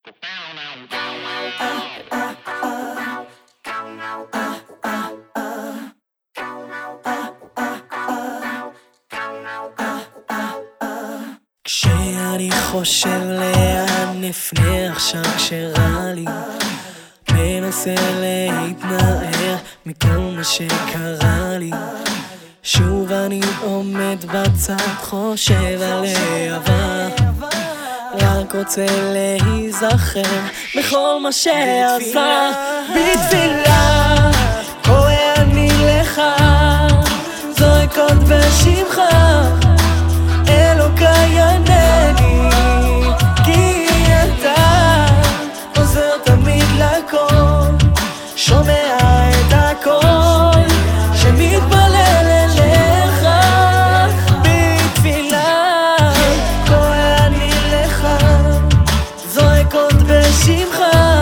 כשאני חושב לאן נפנה עכשיו כשרע לי, מנסה להתנער מכל מה שקרה לי, שוב אני עומד בצד חושב על העבר, רק רוצה להיזכר בכל מה שעשה. בתפילה קורא אני לך, זועק עוד בשמך, אלוקיי ענני, כי אתה עוזר תמיד לכל, שומע את הכל שמתפלל אליך. בתפילה קורא אני לך, זועק עוד בשמך,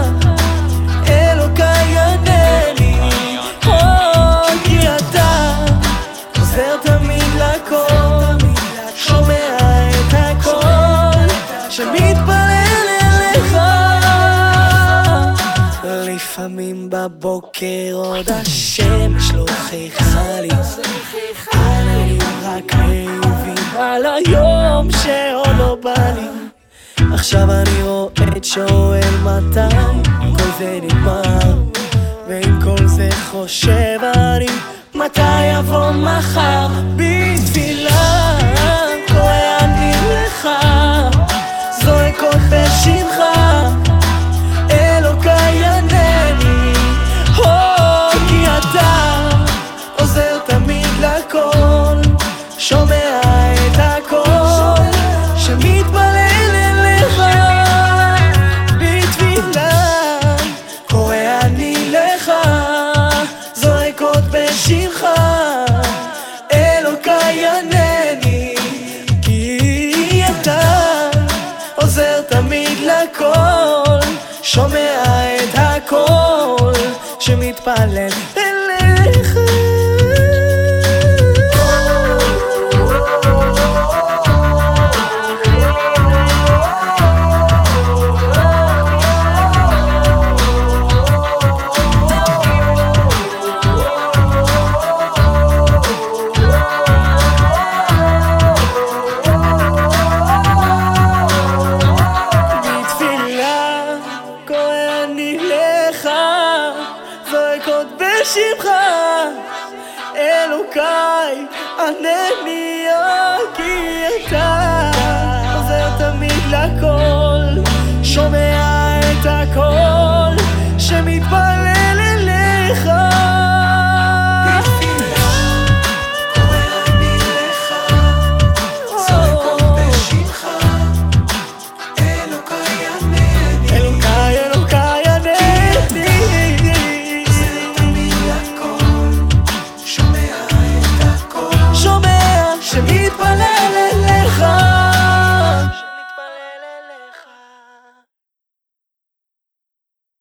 אלוקיי ענני, כי אתה עוזר תמיד לכל, שומע את הכל שמתפלל אליך. לפעמים בבוקר עוד השמש לא חיכה לי, עליי רק מעיבים על היום שעוד לא בא לי. עכשיו אני רועד שואל מתי כל זה נגמר, ועם כל זה חושב אני מתי יבוא מחר. בתפילה קורא אני לך, זועק עוד בשמך, אלוקיי ענני, כי אתה עוזר תמיד לכל, שומע את הכל שמתפלל אליך. בתפילה קורא אני לך, זועק עוד בשמך, אלוקיי ענני, כי אתה עוזר תמיד לכל, שומע את הכל שמתפלל אליך. בשמך אלוקיי ענני, כי אתה עוזר תמיד לכל, שומע את הכל שמתפלל אליך. שמתפלל